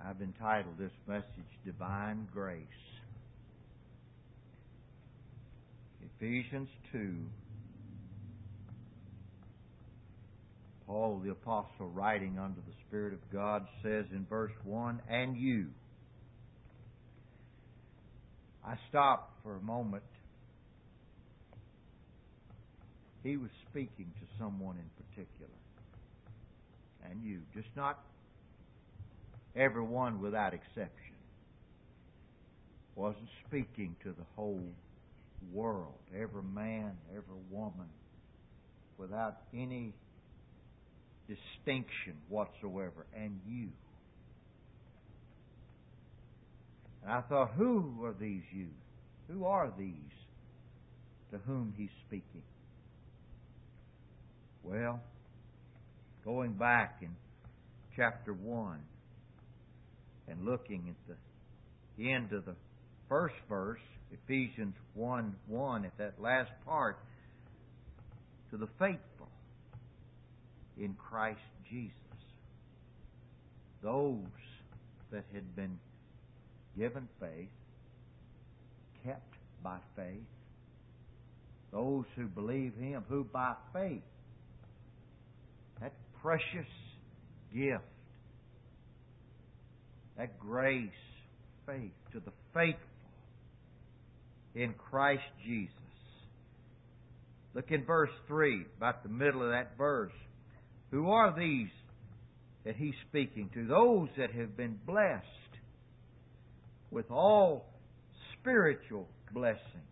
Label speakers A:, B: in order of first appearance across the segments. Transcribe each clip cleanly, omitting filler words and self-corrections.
A: I've entitled this message, Divine Grace. Ephesians 2, Paul the Apostle, writing under the Spirit of God, says in verse 1, "And you." I stopped for a moment. He was speaking to someone in particular. And you. Just not everyone without exception. Wasn't speaking to the whole world. Every man, every woman, without any distinction whatsoever. And you. And I thought, who are these you? Who are these to whom he's speaking? Well, going back in chapter 1 and looking at the end of the first verse, Ephesians 1:1, at that last part, to the faithful in Christ Jesus. Those that had been given faith, kept by faith, those who believe Him, who by faith, that precious gift, that grace, faith, to the faithful in Christ Jesus. Look in verse 3, about the middle of that verse. Who are these that he's speaking to? Those that have been blessed with all spiritual blessings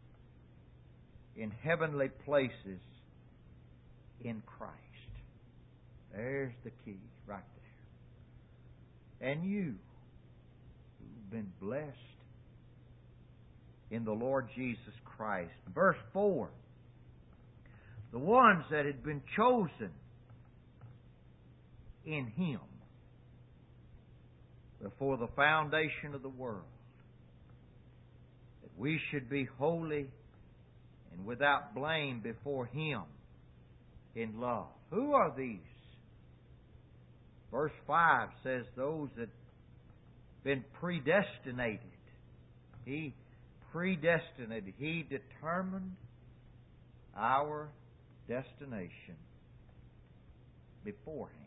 A: in heavenly places in Christ. There's the key right there. And you, who've been blessed in the Lord Jesus Christ. Verse 4, the ones that had been chosen in Him before the foundation of the world, that we should be holy and without blame before Him in love. Who are these? Verse 5 says those that have been predestinated. He predestinated. He determined our destination beforehand.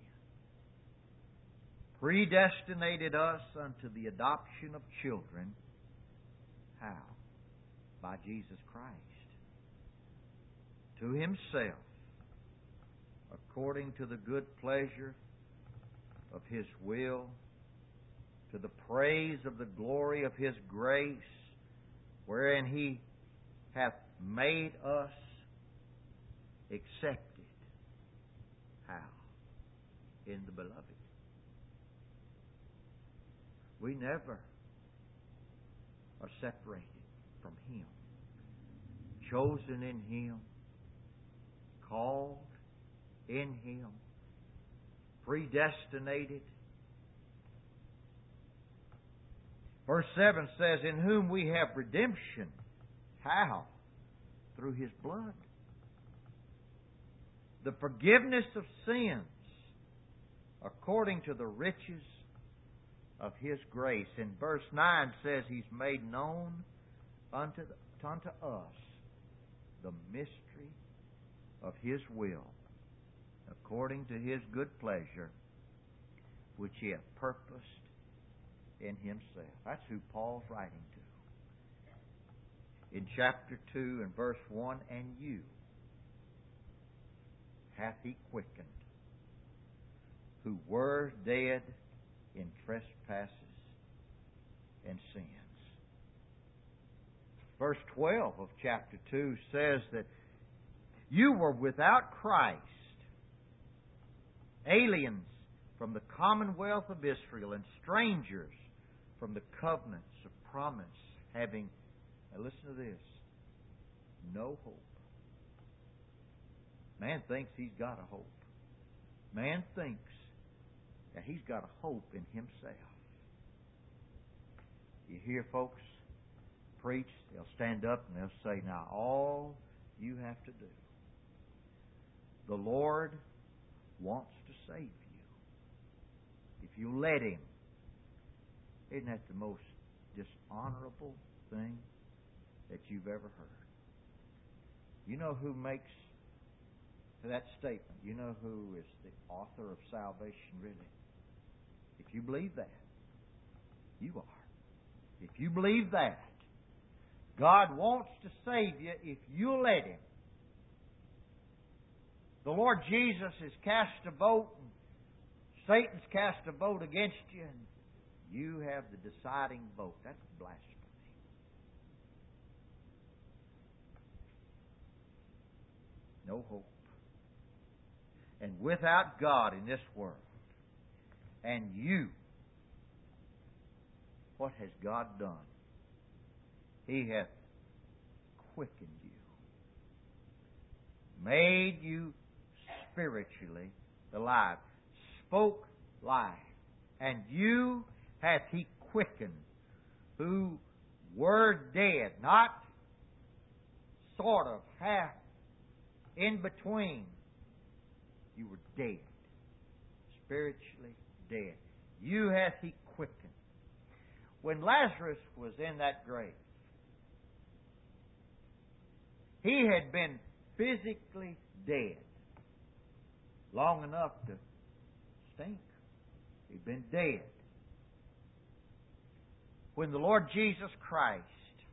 A: Predestinated us unto the adoption of children. How? By Jesus Christ. To Himself, according to the good pleasure of His will, to the praise of the glory of His grace, wherein He hath made us accepted. How? In the Beloved. We never are separated from Him. Chosen in Him, called in Him, predestinated. Verse 7 says, in whom we have redemption. How? Through His blood. The forgiveness of sins according to the riches of His grace. And verse 9 says He's made known unto us the mystery of His will, according to His good pleasure, which He hath purposed in Himself. That's who Paul's writing to. In chapter 2 and verse 1, and you hath He quickened, who were dead in trespasses and sins. Verse 12 of chapter 2 says that you were without Christ, aliens from the commonwealth of Israel, and strangers from the covenants of promise, having, now listen to this, no hope. Man thinks he's got a hope. Man thinks that he's got a hope in himself. You hear folks preach, they'll stand up and they'll say, now all you have to do, the Lord wants to save you if you let Him. Isn't that the most dishonorable thing that you've ever heard? You know who makes that statement? You know who is the author of salvation, really? If you believe that, you are. If you believe that, God wants to save you if you'll let Him. The Lord Jesus has cast a vote, and Satan's cast a vote against you, and you have the deciding vote. That's blasphemy. No hope. And without God in this world, and you, what has God done? He hath quickened you, made you spiritually alive, spoke life, and you hath He quickened, who were dead, not sort of half in between. You were dead, spiritually dead. You hath He quickened. When Lazarus was in that grave, he had been physically dead long enough to stink. He'd been dead. When the Lord Jesus Christ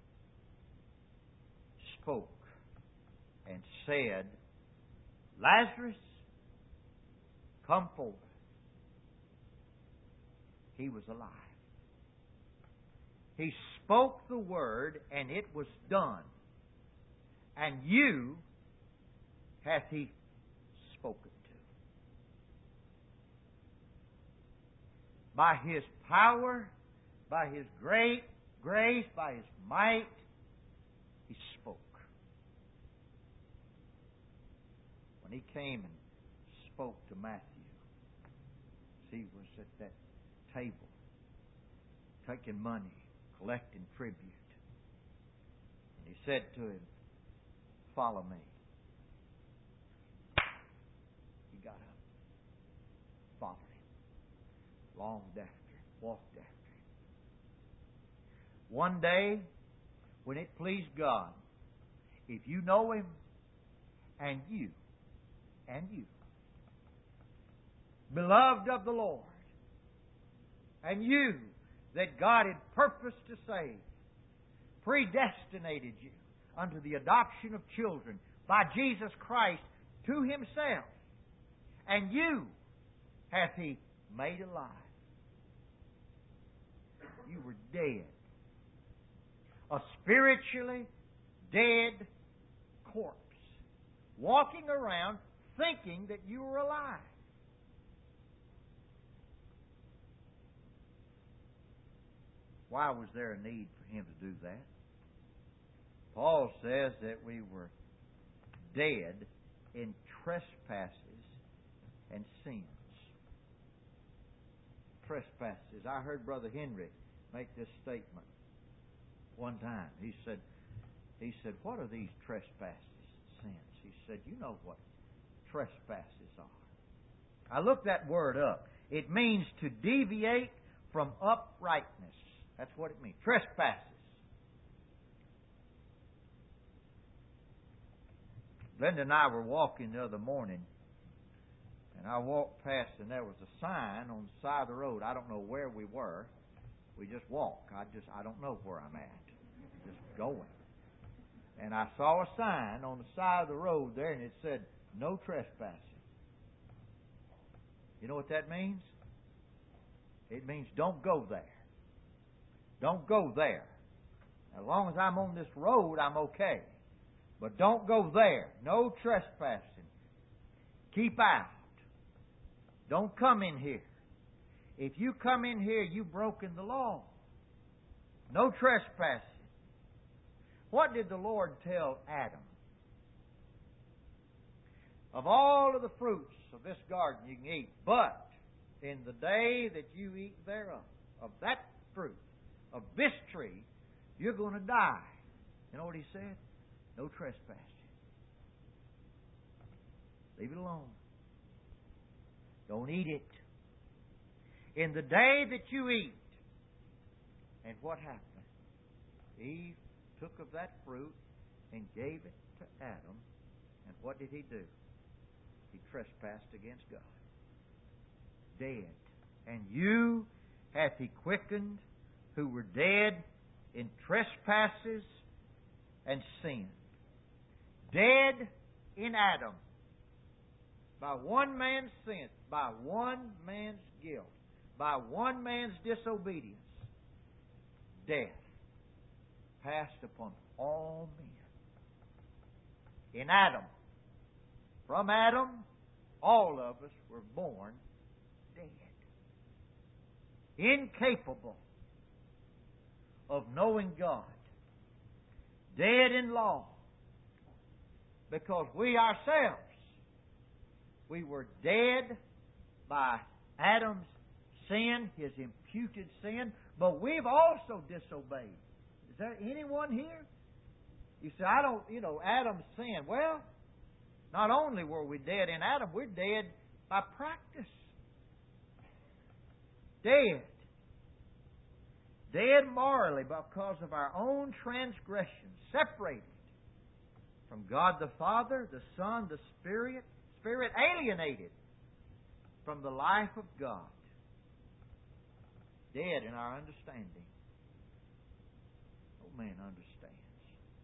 A: spoke and said, Lazarus, come forth, he was alive. He spoke the word and it was done. And you hath He spoken to. By His power, by His great grace, by His might, He spoke. When He came and spoke to Matthew, he was at that table, taking money, collecting tribute. And He said to him, follow me. He got up, followed Him, longed after Him, walked after Him. One day, when it pleased God, if you know Him, and you, beloved of the Lord, and you that God had purposed to save, predestinated you unto the adoption of children by Jesus Christ to Himself, and you hath He made alive. You were dead. A spiritually dead corpse, walking around thinking that you were alive. Why was there a need for Him to do that? Paul says that we were dead in trespasses and sins. Trespasses. I heard Brother Henry make this statement one time. He said, what are these trespasses and sins? He said, you know what trespasses are. I looked that word up. It means to deviate from uprightness. That's what it means. Trespasses. Glenda and I were walking the other morning, and I walked past, and there was a sign on the side of the road. I don't know where we were. We just walk. I don't know where I'm at. Just going. And I saw a sign on the side of the road there, and it said, no trespassing. You know what that means? It means don't go there. Don't go there. As long as I'm on this road, I'm okay. But don't go there. No trespassing. Keep out. Don't come in here. If you come in here, you've broken the law. No trespassing. What did the Lord tell Adam? Of all of the fruits of this garden you can eat, but in the day that you eat thereof, of that fruit, of this tree, you're going to die. You know what He said? No trespassing. Leave it alone. Don't eat it. In the day that you eat, And what happened? Eve took of that fruit and gave it to Adam. And what did he do? He trespassed against God. Dead. And you hath he quickened who were dead in trespasses and sin. Dead in Adam. By one man's sin. By one man's guilt. By one man's disobedience. Death passed upon all men. In Adam. From Adam, all of us were born dead. Incapable of knowing God. Dead in law. Because we ourselves, we were dead by Adam's sin, his imputed sin, but we've also disobeyed. Is there anyone here? You say, Adam's sin. Well, not only were we dead in Adam, we're dead by practice. Dead. Dead morally because of our own transgressions. Separated from God the Father, the Son, the Spirit. Alienated from the life of God. Dead in our understanding. No man understands.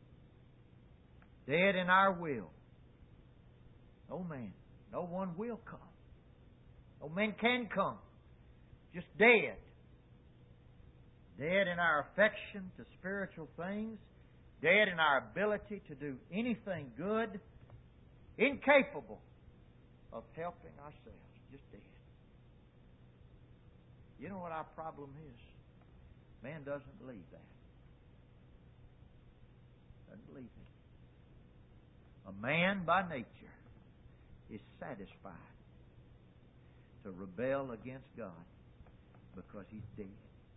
A: Dead in our will. No man. No one will come. No man can come. Just dead. Dead in our affection to spiritual things. Dead in our ability to do anything good. Incapable of helping ourselves. Just dead. You know what our problem is? Man doesn't believe that. Doesn't believe it. A man by nature is satisfied to rebel against God because he's dead.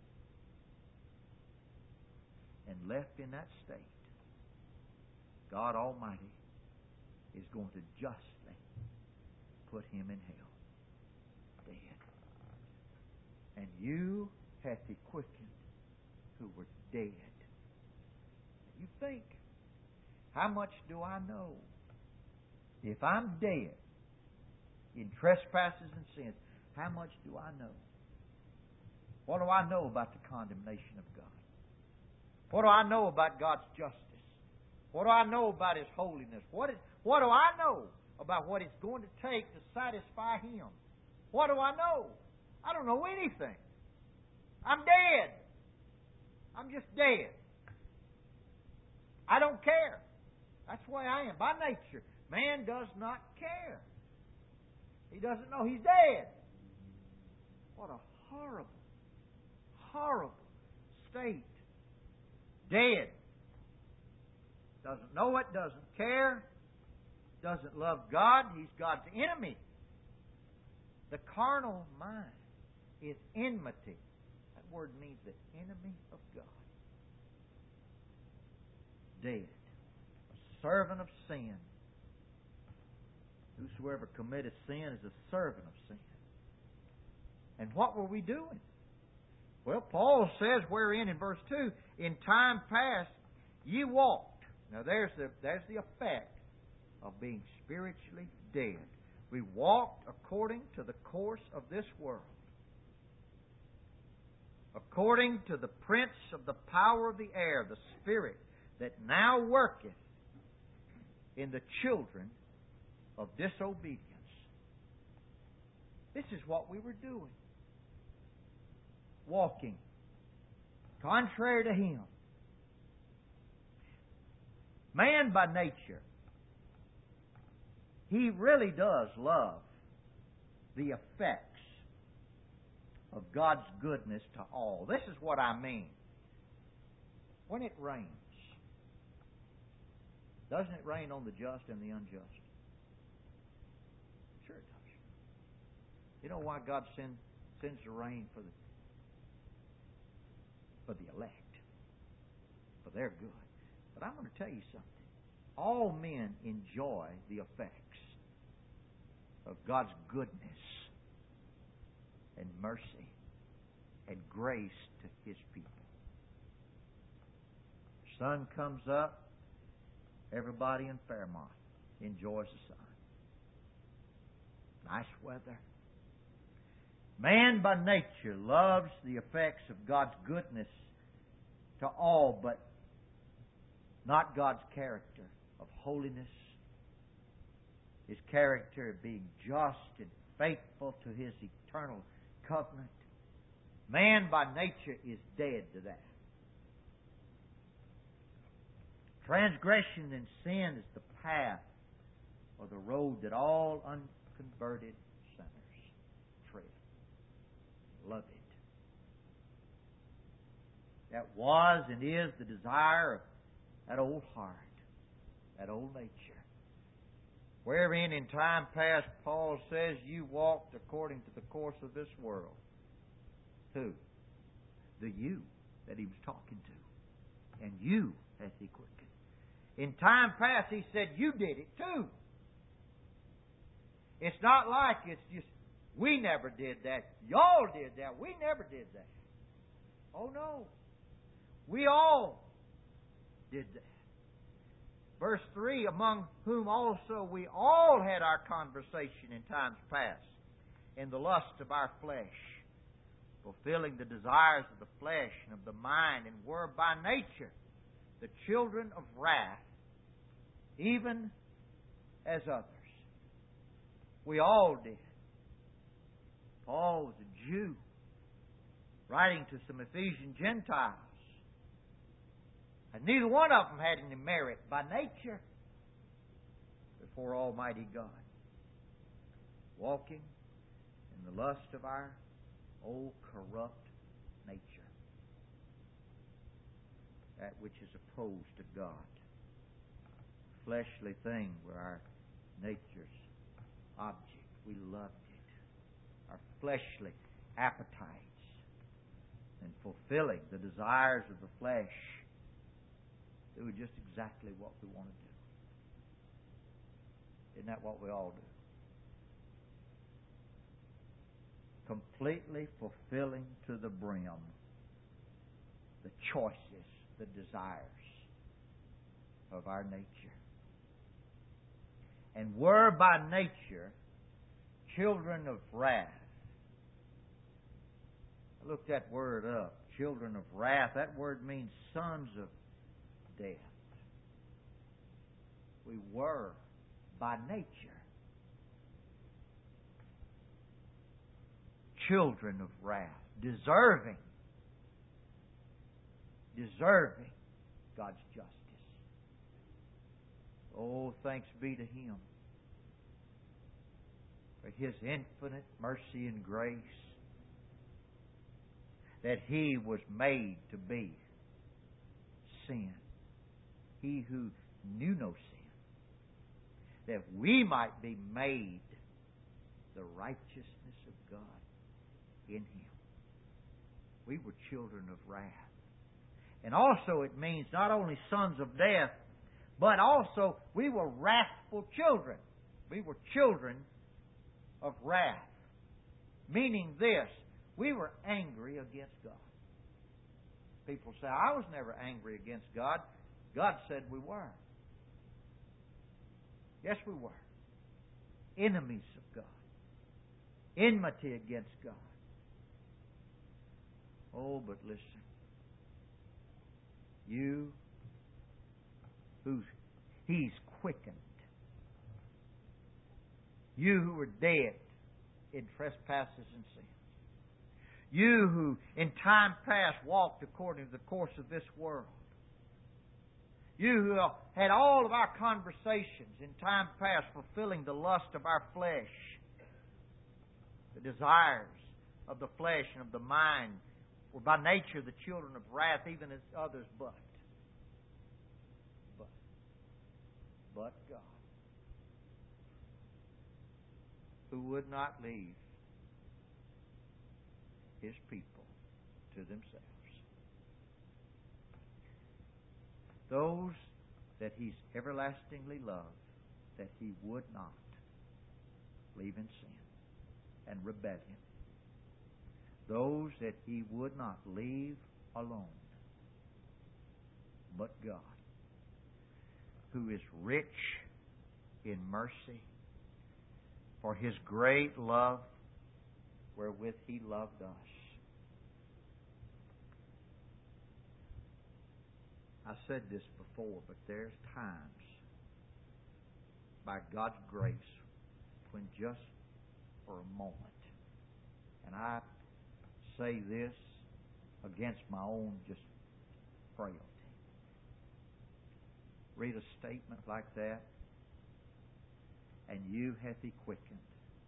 A: And left in that state, God Almighty is going to justly put him in hell. Dead. And you hath he quickened who were dead. You think, how much do I know? If I'm dead in trespasses and sins, how much do I know? What do I know about the condemnation of God? What do I know about God's justice? What do I know about His holiness? What do I know about what it's going to take to satisfy Him? What do I know? I don't know anything. I'm dead. I'm just dead. I don't care. That's the way I am. By nature, man does not care. He doesn't know he's dead. What a horrible, horrible state. Dead. Doesn't know it, doesn't care, doesn't love God. He's God's enemy. The carnal mind is enmity. That word means the enemy of God. Dead. A servant of sin. Whosoever committeth sin is a servant of sin. And what were we doing? Well, Paul says wherein in verse 2, in time past ye walked. Now there's the effect of being spiritually dead. We walked according to the course of this world. According to the prince of the power of the air, the spirit that now worketh in the children of disobedience. This is what we were doing. Walking contrary to Him. Man by nature, he really does love the effects of God's goodness to all. This is what I mean. When it rains, doesn't it rain on the just and the unjust? Sure it does. You know why God sends the rain for the elect? For their good. But I'm going to tell you something. All men enjoy the effects of God's goodness and mercy and grace to His people. sun comes up, everybody in Fairmont enjoys the sun. Nice weather. Man by nature loves the effects of God's goodness to all, but not God's character of holiness, His character of being just and faithful to His eternal covenant. Man by nature is dead to that. Transgression and sin is the path or the road that all unconverted sinners tread. Love it. That was and is the desire of that old heart, that old nature. Wherein in time past Paul says you walked according to the course of this world. Who? The you that he was talking to. And you hath he quickened. In time past he said you did it too. It's not like it's just we never did that. Y'all did that. We never did that. Oh no. We all did that. Verse 3, among whom also we all had our conversation in times past, in the lust of our flesh, fulfilling the desires of the flesh and of the mind, and were by nature the children of wrath, even as others. We all did. Paul was a Jew, writing to some Ephesian Gentiles. And neither one of them had any merit by nature before Almighty God. Walking in the lust of our old corrupt nature. That which is opposed to God. Fleshly thing were our nature's object. We loved it. Our fleshly appetites. And fulfilling the desires of the flesh. Do just exactly what we want to do. Isn't that what we all do? Completely fulfilling to the brim the choices, the desires of our nature. And were by nature children of wrath. I looked that word up. Children of wrath. That word means sons of death. We were by nature children of wrath, deserving God's justice. Oh, thanks be to Him for His infinite mercy and grace that He was made to be sin. He who knew no sin, that we might be made the righteousness of God in Him. We were children of wrath. And also it means not only sons of death, but also we were wrathful children. We were children of wrath. Meaning this, we were angry against God. People say, I was never angry against God. God said we were. Yes, we were. Enemies of God. Enmity against God. Oh, but listen. You who He's quickened. You who were dead in trespasses and sins. You who in time past walked according to the course of this world. You who had all of our conversations in time past fulfilling the lust of our flesh, the desires of the flesh and of the mind, were by nature the children of wrath, even as others, but God, who would not leave His people to themselves. Those that He's everlastingly loved, that He would not leave in sin and rebellion. Those that He would not leave alone. but God, who is rich in mercy, for His great love wherewith He loved us. I said this before, but there's times, by God's grace, when just for a moment, and I say this against my own just frailty. Read a statement like that, and you hath He quickened.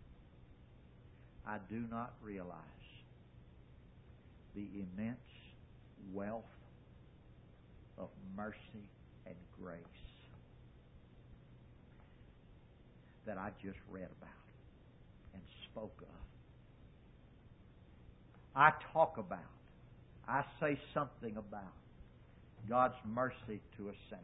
A: I do not realize the immense wealth of mercy and grace that I just read about and spoke of. I talk about, I say something about God's mercy to a sinner.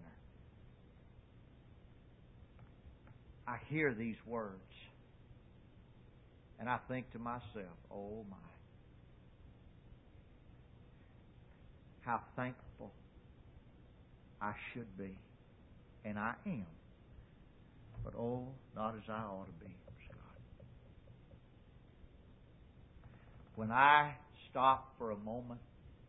A: I hear these words and I think to myself, oh my, how thankful I should be, and I am. But oh, not as I ought to be, Scott. When I stop for a moment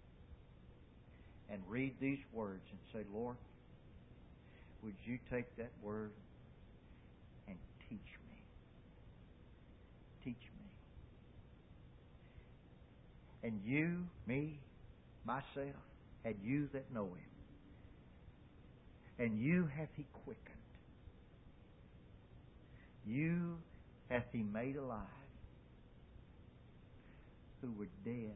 A: and read these words and say, Lord, would you take that word and teach me? Teach me. And you, me, myself, and you that know Him, and you hath He quickened. You hath He made alive, who were dead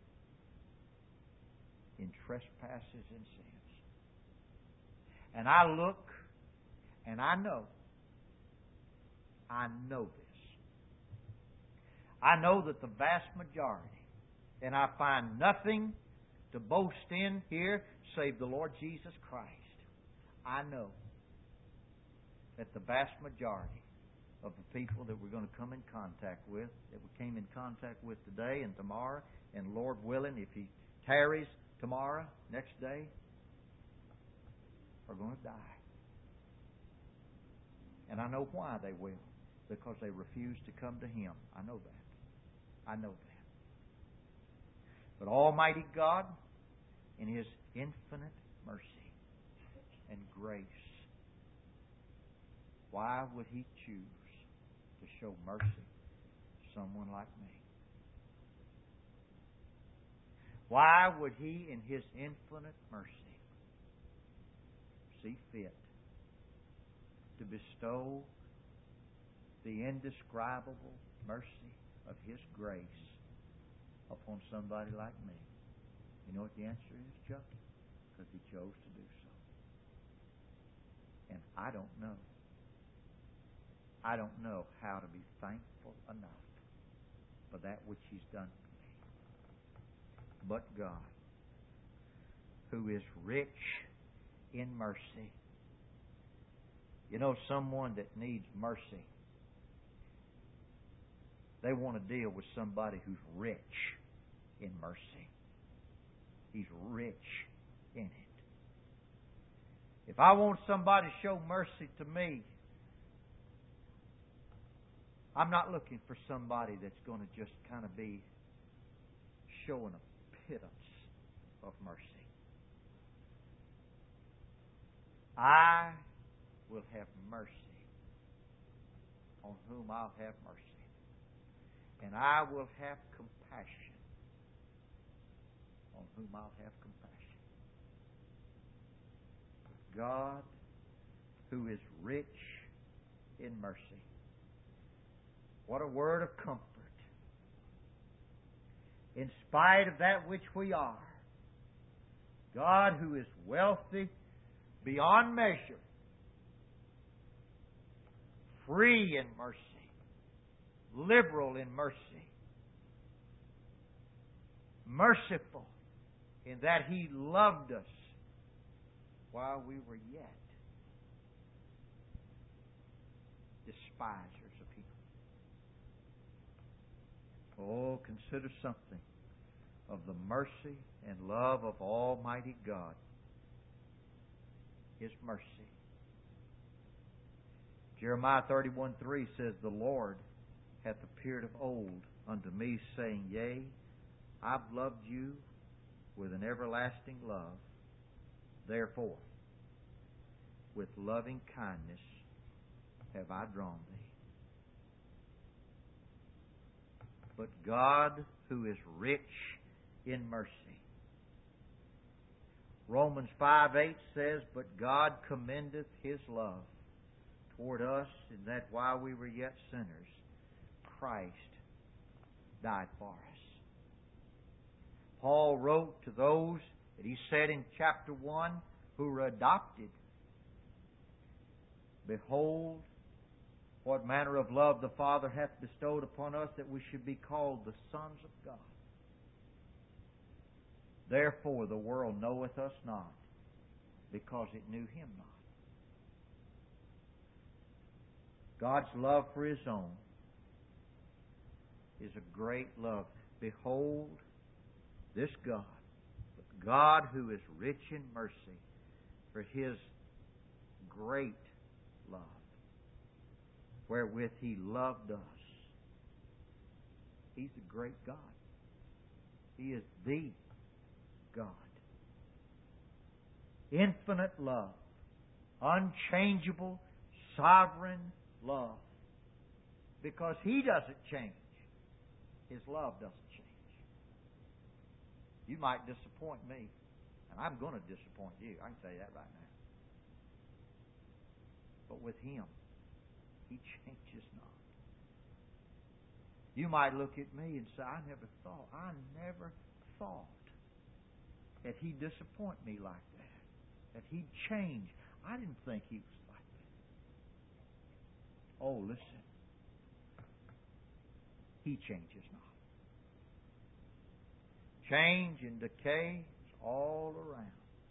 A: in trespasses and sins. And I look and I know this. I know that the vast majority, and I find nothing to boast in here save the Lord Jesus Christ. I know that the vast majority of the people that we're going to come in contact with, that we came in contact with today and tomorrow, and Lord willing, if He tarries tomorrow, next day, are going to die. And I know why they will. Because they refuse to come to Him. I know that. I know that. But Almighty God, in His infinite mercy and grace, why would He choose to show mercy to someone like me? Why would He, in His infinite mercy, see fit to bestow the indescribable mercy of His grace upon somebody like me? You know what the answer is, Chuck? Because He chose to do so. And I don't know. I don't know how to be thankful enough for that which He's done for me. But God, who is rich in mercy. You know, someone that needs mercy, they want to deal with somebody who's rich in mercy. He's rich in it. If I want somebody to show mercy to me, I'm not looking for somebody that's going to just kind of be showing a pittance of mercy. I will have mercy on whom I'll have mercy. And I will have compassion on whom I'll have compassion. God, who is rich in mercy. What a word of comfort. In spite of that which we are, God, who is wealthy beyond measure, free in mercy, liberal in mercy, merciful in that He loved us while we were yet despisers of Him. Oh, consider something of the mercy and love of Almighty God. His mercy. Jeremiah 31:3 says, The Lord hath appeared of old unto me, saying, Yea, I've loved you with an everlasting love. Therefore, with loving kindness have I drawn thee. But God, who is rich in mercy. Romans 5:8 says, But God commendeth His love toward us, in that while we were yet sinners, Christ died for us. Paul wrote to those that he said in chapter 1 who were adopted, Behold, what manner of love the Father hath bestowed upon us, that we should be called the sons of God. Therefore the world knoweth us not, because it knew Him not. God's love for His own is a great love. Behold, this God, the God who is rich in mercy, for His great love, wherewith He loved us. He's a great God. He is the God. Infinite love. Unchangeable, sovereign love. Because He doesn't change. His love doesn't change. You might disappoint me, and I'm going to disappoint you. I can say that right now. But with Him, He changes not. You might look at me and say, I never thought that He'd disappoint me like that He'd change. I didn't think He was like that. Oh, listen. He changes not. Change and decay is all around.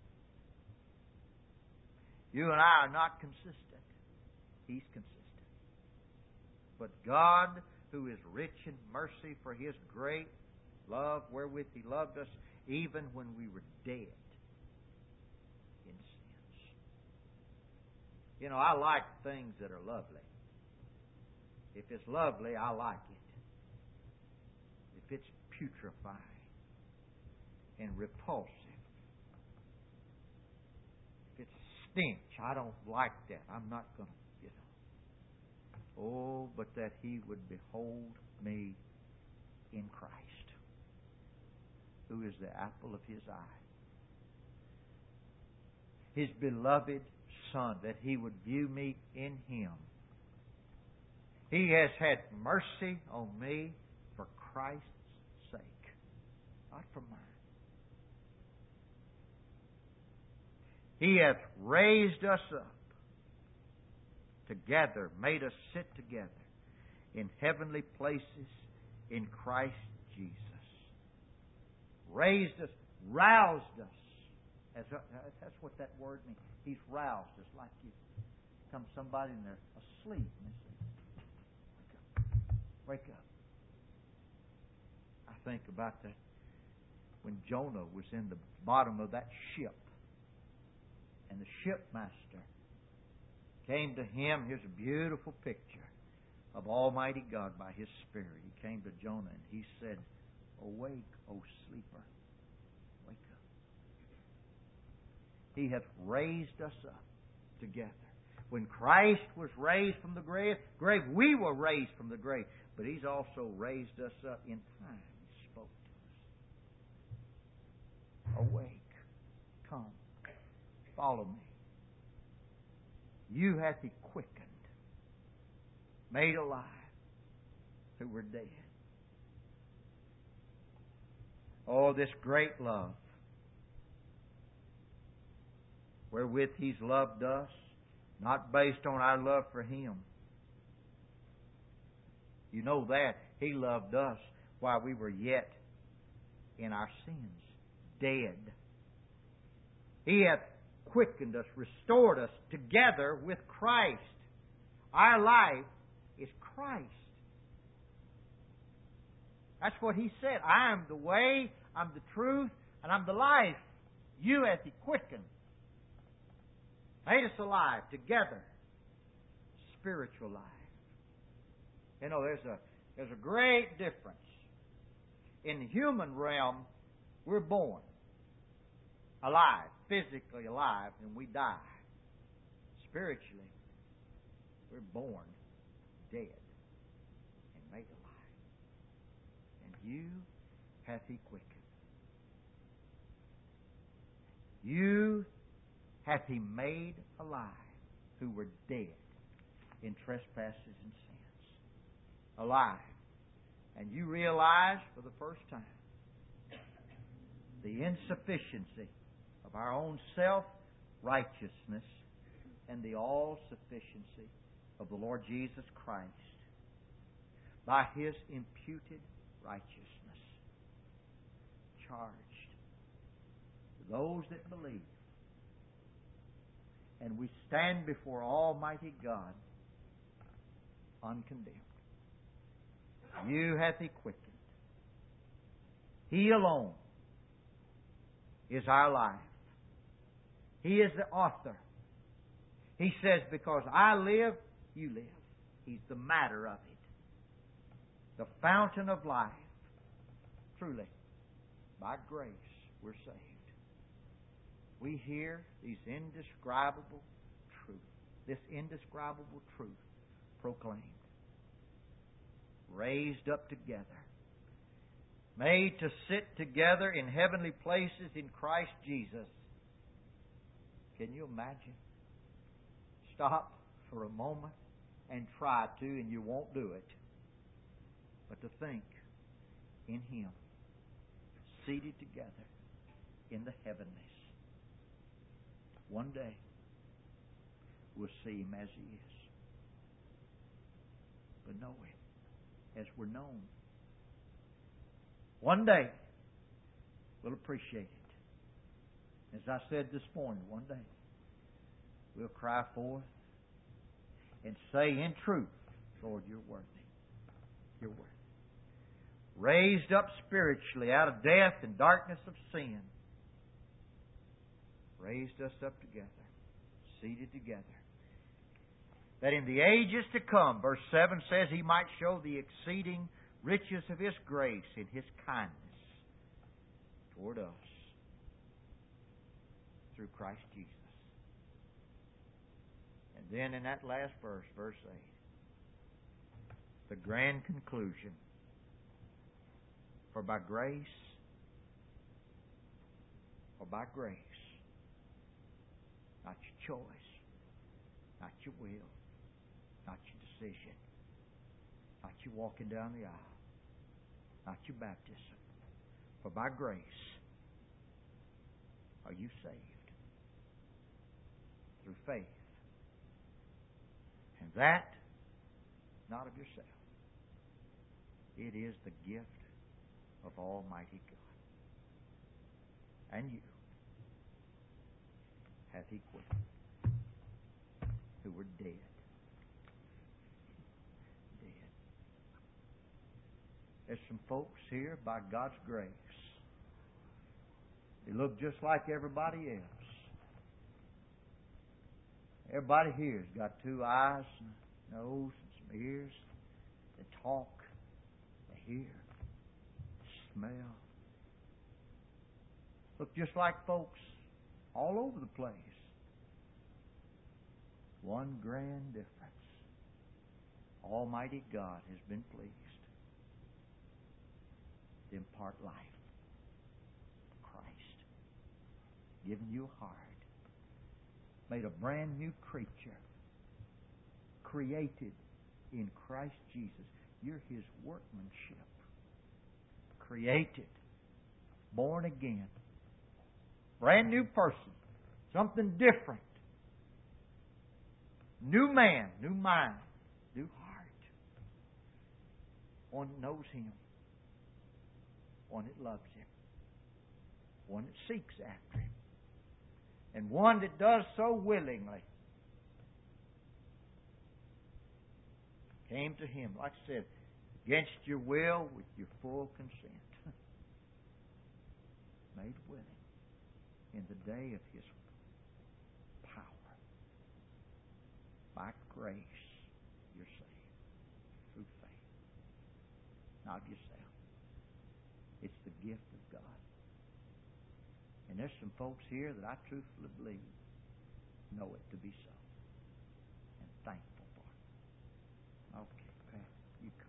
A: You and I are not consistent. He's consistent. But God, who is rich in mercy for His great love, wherewith He loved us, even when we were dead in sins. You know, I like things that are lovely. If it's lovely, I like it. If it's putrefying and repulsive, if it's stench, I don't like that. I'm not going to. Oh, but that He would behold me in Christ, who is the apple of His eye. His beloved Son, that He would view me in Him. He has had mercy on me for Christ's sake, not for mine. He hath raised us up together, made us sit together in heavenly places in Christ Jesus. Raised us, roused us. That's what that word means. He's roused us, like you come somebody and they're asleep and they say, wake up. I think about that when Jonah was in the bottom of that ship and the shipmaster came to him. Here's a beautiful picture of Almighty God by His Spirit. He came to Jonah and He said, Awake, O sleeper. Wake up. He hath raised us up together. When Christ was raised from the grave, we were raised from the grave. But He's also raised us up in time. He spoke to us. Awake. Come. Follow me. You hath He quickened, made alive, who were dead. Oh, this great love, wherewith He's loved us, not based on our love for Him. You know that. He loved us while we were yet in our sins, dead. He hath quickened us, restored us together with Christ. Our life is Christ. That's what He said. I am the way, I'm the truth, and I'm the life. You hath He quickened. Made us alive together. Spiritual life. You know, there's a great difference. In the human realm, we're born alive, physically alive, and we die. Spiritually, we're born dead and made alive. And you hath He quickened. You hath He made alive who were dead in trespasses and sins. Alive. And you realize for the first time the insufficiency of our own self-righteousness and the all-sufficiency of the Lord Jesus Christ by His imputed righteousness charged to those that believe. And we stand before Almighty God uncondemned. You hath He quickened. He alone is our life. He is the author. He says, because I live, you live. He's the matter of it. The fountain of life. Truly, by grace, we're saved. We hear these indescribable truth, this indescribable truth proclaimed. Raised up together. Made to sit together in heavenly places in Christ Jesus. Can you imagine? Stop for a moment and try to, and you won't do it. But to think in Him, seated together in the heavenlies. One day, we'll see Him as He is. But know Him as we're known. One day, we'll appreciate it. As I said this morning, one day, we'll cry forth and say in truth, Lord, You're worthy. You're worthy. Raised up spiritually out of death and darkness of sin. Raised us up together, seated together. That in the ages to come, verse 7 says, He might show the exceeding riches of His grace in His kindness toward us through Christ Jesus. And then in that last verse, verse 8, the grand conclusion. For by grace, not your choice, not your will, not your decision, not you walking down the aisle, not your baptism. For by grace are you saved through faith. And that, not of yourself. It is the gift of Almighty God. And you hath He quickened, who were dead. There's some folks here, by God's grace. They look just like everybody else. Everybody here's got two eyes, and a nose, and some ears. They talk, they hear, smell. Look just like folks all over the place. One grand difference. Almighty God has been pleased to impart life. Christ. Given you a heart. Made a brand new creature. Created in Christ Jesus. You're His workmanship. Created. Born again. Brand new person. Something different. New man. New mind. New heart. One that knows Him. One that loves Him. One that seeks after Him. And one that does so willingly. Came to Him, like I said, against your will, with your full consent. Made willing in the day of His power. By grace, you're saved through faith. Not of yourself. It's the gift of God. And there's some folks here that I truthfully believe know it to be so. And thankful.